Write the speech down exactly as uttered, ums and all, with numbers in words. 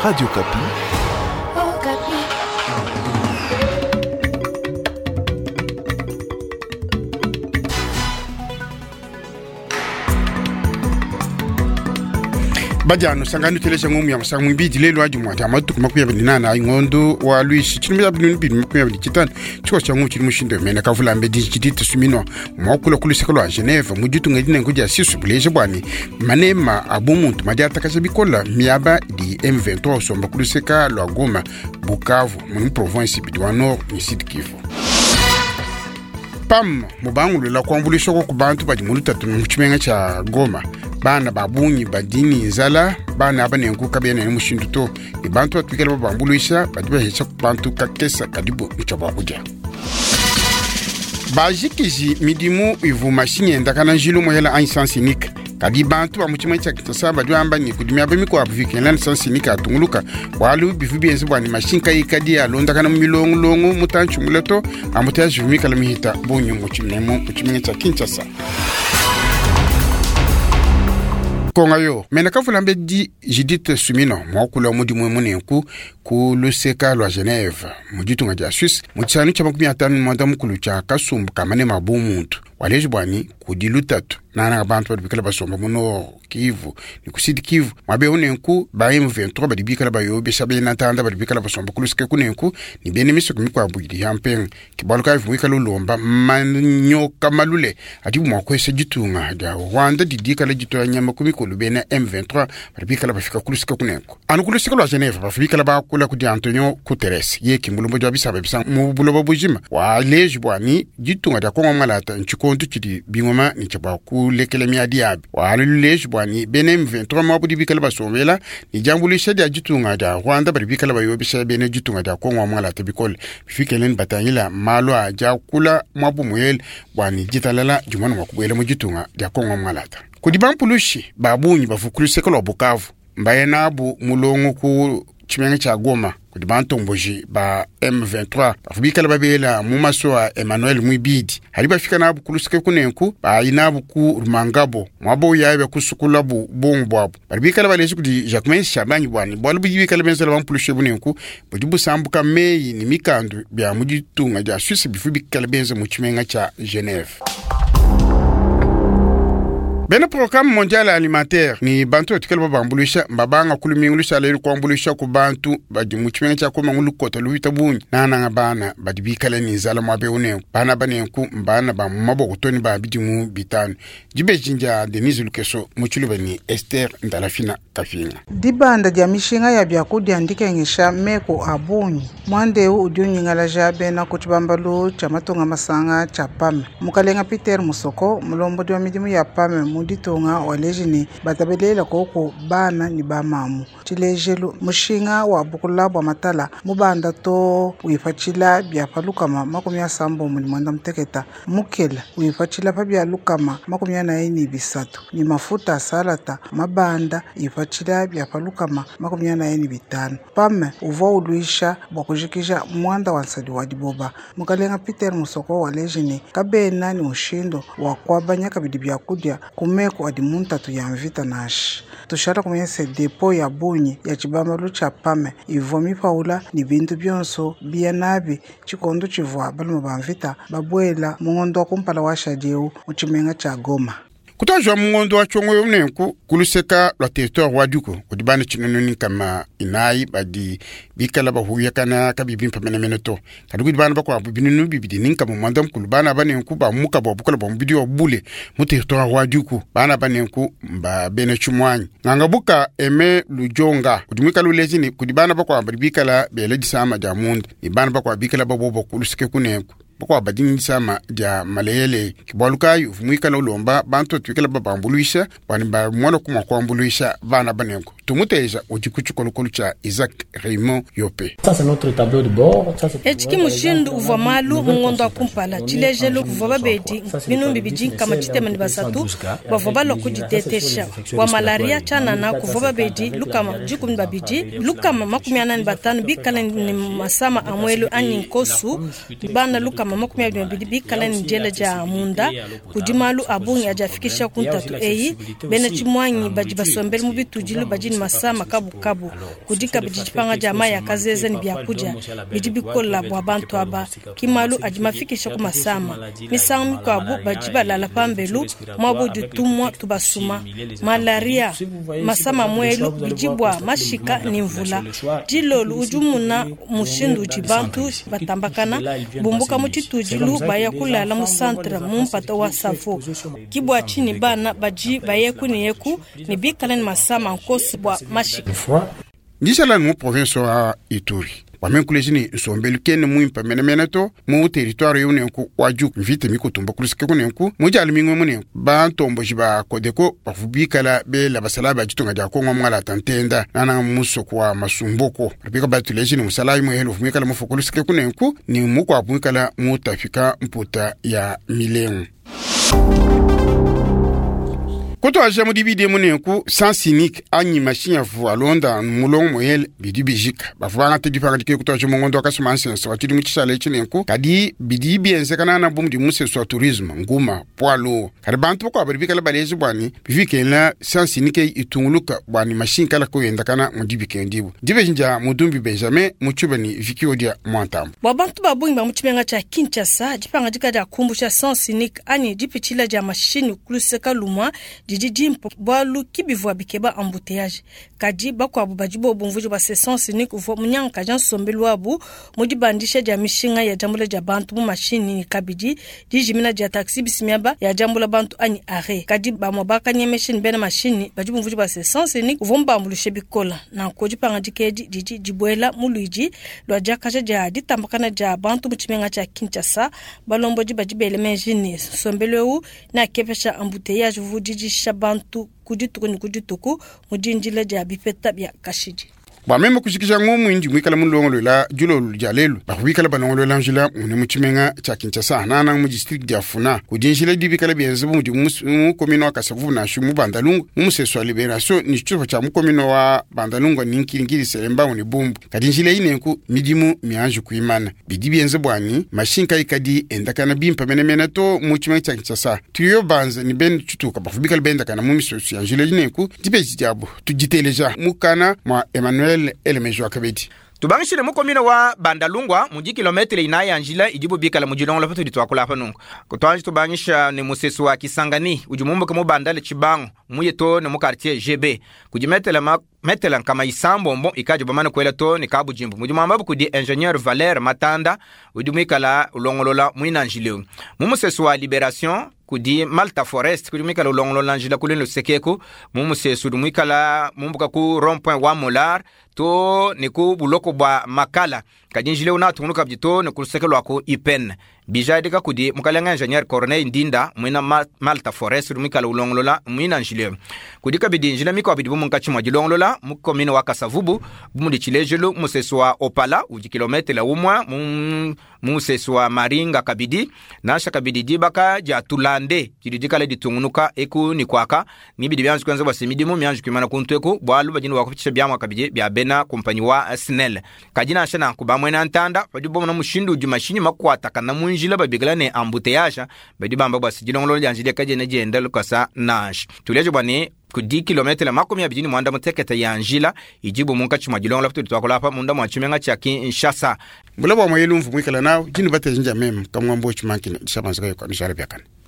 Radio Kapi. Oh, Kapi. Bajano sangani telesha ngumi ya masangu mbidi lelo aji mwati amatu kumakuya bindinana ingondo wa luishi chini mbida bindinu mbidi makuya bindi chitani chukwa changu chini mshindo mena kafula mbedi chititi sumino mwakula kulisekalo wa Geneva mujitu ngedine nguja sisu bileje bwani manema abumuntu majata kashabikola miaba di M vingt-trois somba kuliseka lo Goma Bukavu muni province bidwa nord ni Sud Kivu. Pam mubangu la kwambulisha kwa kubantu badi mulu tatu mchimenga cha Goma bana babunyi badini zala bana abane nku kabene mushindu to ni bantu batwikela babambulisha badi bahecha kubantu kakesa kadibu mchaba kuja bajikiji midimu ivu mashine ndakana njilo mohela ansansinik kadi bantu bamuchima cha kitasaba dwamba ni kudimya bamiko abuvikela sansinika atunguluka walu bifubi enzibwa ni mashinka ikadi ya londa kana milongo longo mutanchu muleto amutaje vumika la mihita bonyo muchimemo muchimenya cha Kinshasa konga yo mena kafula mbedi Judith Sumino mwakula mudi mwemune nku ku luseka lwa Geneva mujitu ngaja Suisse mutsanu cha makumi atanu mwanda mukulu cha kasumbu kamane mabumuntu waleji bwani kudilutatu nana abantu badibikala basomba muno Kivu ni kusidi Kivu mabe unenku ba M vingt-trois badibikala bayobe sabe natanda badibikala basomba kuluseka kunenku ni bene miso kumikwa abudi yampeng kibaluka ivu wikalo lomba manyo kamalule atibu mwakwese jitunga ja wanda didikala jitu nyama kumikulu bene M vingt-trois badibikala bafika kuluseka kunenku anu kuluseka lwa Geneva bafika ba kula kudi Antonio Guterres yeki mulumbo jwa bisaba bisa mu bulobo bujima waleji bwani jitunga ja kongo malata nchikontu chidi bingoma ni chaba kulekele miadi abi waleji bwani bene M vingt-trois mabudi bikala basomela ni jambulisha dia jitunga ja Rwanda bari bikala bayobisha bene jitunga ja kongo malata bikole bifikelen batanyila malo aja kula mabu muel bwani jitalala jumana makubele mu jitunga ja kongo malata kudi bampulushi babunyi bafukulise kolo Bukavu mbaye nabu mulongo ku chimenga cha Goma kudi bantomboji ba M vingt-trois bafubikala babela mumaso a Emmanuel Mwibidi hali bafika nabu kulusike kunenku ba inabu ku Rumangabo mwabo yabe kusukula bu bongbo barbikala baleji kudi Jacques Chabanyi bwani bwalu bibikala benzela bampulushe bunenku budibu sambuka meyi ni mikandu bya mujitunga ja Suisse bifubikala benze mu chimenga cha Genève. Bene programme mondial alimentaire ni bantu etikelo babambulisha mbabanga kulumingulisha lelo kwambulisha ku bantu badi muchimenya cha koma ngulukota luita bunyi nana ngabana badi bikala ni zala mabe une bana banenku mbana ba maboko toni ba bidimu bitanu jibe jinja Denise Lukeso muchuluba ni Esther Ndalafina Kafina dibanda dia mishinga ya byakudi andike ngisha meko abunyi mwande u udyunyi ngala jabe na kutibambalo cha matonga masanga cha pame mukalenga Peter Musoko mulombo dia midimu ya pame muditonga walejini batabelela koko bana ni bamamu chilejelu mushinga wa bukulabwa matala mubanda to wifachila byapalukama makumi ya sambo muli mwanda mteketa mukela wifachila pa byalukama makumi ya naini bisatu ni mafuta salata mabanda ifachila byapalukama makumi ya naini bitano pame uvo uluisha bwakujikisha mwanda wansadi wadiboba mukalenga Peter Musoko walejini kabena ni ushindo wakwabanya kabidi byakudya kumeko adimunta tuyamvita nashi tushara kumyese depo ya bunyi ya chibamba lucha pame ivomi paula ni bintu byonso biyanabi chikondo chivwa balimo bamvita babwela mungondo kumpala washa dieu uchimenga cha Goma kutajwa mungondo wa chongo yomnenku kuluseka la territoire waduko kudibana chinononi kama inai badi bikala bahuya kana kabibin pamena meneto kadugu dibana bakwa bibinu bibidi ninka mu mandam kulubana banenku ba muka ba bukala ba bidio bule mu territoire waduko bana banenku ba bene chumwanyi nganga buka eme lujonga kudimika lulezini kudibana bakwa bikala bele disama jamund ibana bakwa bikala babo kuluseke kunenku bako abadini sama dia malele kibalukai ufumika lomba bantu twikela babambuluisha bani ba mwana kuma kwambuluisha bana banenko tumuteja ujikuchukolokolu cha Isaac Raymond Yope. Ça c'est notre tableau de bord. Echiki mushindu uva malu mungondo akumpala chilejelo kuvoba bedi binumbi bijin kama chitema ni basatu bavoba lokujitetesha wa malaria chana na kuvoba bedi lukama jukum babiji lukama makumi anani batanu bikala ni masama amwelu anyinkosu bana lukama lukama makumi abiri mbili bikala ni jela ja munda kujimalu abungi ajafikisha kuntatu eyi bene chimwanyi baji basombele mu bitujilu baji ni masama kabu kabu kudika bijipanga jama ya kazeze ni byakuja bijibikola bwa bantu aba kimalu ajimafikisha ku masama misangu kwabu baji balala pambelu mwabu dutumwa tubasuma malaria masama mwelu bijibwa mashika ni mvula jilolu ujumuna mushindu jibantu batambakana bumbuka mutitujilu baya kulala mu centre mu mpata wa safo kibwa chini bana baji bayeku ni yeku ni bikala ni masama nkosi bwa mashika Nishala mu province wa Ituri. Wamenkulejini nsombelu kene muimpa menemeneto mu territoire yone ku waju vite mi kutumba kulisike kune ku muja almingwe mune ba ntombo jiba kodeko bafubikala be la basalaba jitonga ja ko ngomala tantenda nana muso kwa masumboko bika batulejini musalayi mu helo fumikala mu fokulisike kune ku ni mu kwa bumikala mu tafika mputa ya milengu. Koto ajamu dibide munenku sans cynique anyi machine fu alonda mulong moyel bidi bijik bafanga te dipanga dike koto ajamu ngondo akasumanse so atidi muchisale chinenku kadi bidi biense kana na bumdi muse so tourisme nguma poalo kadi bantu ko abiri kala baleji bwani bivike la sans cynique itunguluka bwani machine kala ko yenda kana mudibike ndibu dibe jinja mudumbi benjamin muchubani viki odia mwantam babantu babungi bamuchimenga cha Kinshasa dipanga dikada kumbusha sans cynique anyi dipichila ja machine kuluseka lumwa jijimpo bwalu kibivwa bikeba embouteillage kadi bakwa bubajibo bumvujo ba session ni kuvo munyanka jan sombelu abu mudibandisha ja mishinga ya jambula ja bantu mu machine ni kabiji jijimina ja taxi bisimiaba ya jambula bantu ani are kadi ba mobaka nye machine bena machine bajibo mvujo ba session ni kuvo mbambulishe bikola na koji panga dikeji jiji jibwela muluiji lwa jakaja ja ditambakana ja bantu muchimenga cha Kinshasa balombo jibajibele machine sombelu na kepesha embouteillage vujiji shabantu kudituku ni kudituku mudinjile ja bipeta bya kashiji ba meme kushikisha ngomu indi mwikala mulongolo la julo jalelu ba wikala banongolo la njila mune muchimenga cha Kinshasa nana mu district ya Funa kudinjile dibikala byenze mu mu komino akasavu na shumu bandalungu mu seso liberation ni chufa cha mu komino wa bandalungu ninkingiri selemba ni bombu kadinjile ine ku midimu mianju kuimana bidibyenze bwani mashinka ikadi endakana bimpa menemena to mu chimenga cha Kinshasa tuyo banza ni ben chutuka ba wikala benda kana mu misoso ya njile ine ku dibeji jabo tujiteleja mukana mwa Emmanuel elemejo akabeti tubangishile mukomina wa Bandalungwa muji kilometre inaya anjila ijibu bikala mujilongo la fatu ditwakula hapa nungu kutuanji tubangisha ni musesu wa Kisangani ujumumbu kama bandale chibango muye to ni mukartie G B kujimetela ma metela kama isambo mbo ikaji bamana kwela to ni kabu jimbu mujumamba kudi ingénieur Valère Matanda udumikala ulongolola muina anjileu mumusesu wa Libération kudi Malta Forest kudi mikala ulongolola anjila kuleno sekeko mumusesu dumikala mumbuka ku rond-point wa Molar to niku buloko bwa Makala kadinjile una tunuka bjito nikusekelo ako Ipen bijadika kudi mukalanga ingénieur Corneille Ndinda mwina ma, Malta Forest dumikala ulongolola mwina anjile kudi kabidinjile miko bidibu munkachi mwajilongolola mukomino wa Kasavubu bumundi chilejelo museswa Opala uji kilometre la umwa museswa Maringa kabidi nasha kabidi dibaka ja Tulande jididika le ditungunuka eku ni kwaka nibidi byanzu kwanza basemidi mu myanju kimana kuntweko bwalu bajini wakuficha byamwa kabidi bya bena kompanyi wa Snell kajina ashana kubamwena ntanda bajibo na mushindu jumashini makwata kana munjila babigala ne embouteillage badibamba basijilongolo janjide kaje ne jenda lukasa nash tuleje bwane ku dix kilomètres la makomi abijini mwanda muteketa ya Anjila ijibu munka chuma jilongo la futu twakola hapa munda mwachimenga cha Kinshasa mulabo mwelumvu mwikala nawo jini bate jinja mem kamwambo chimankine shabanzaka yo kanishara byakana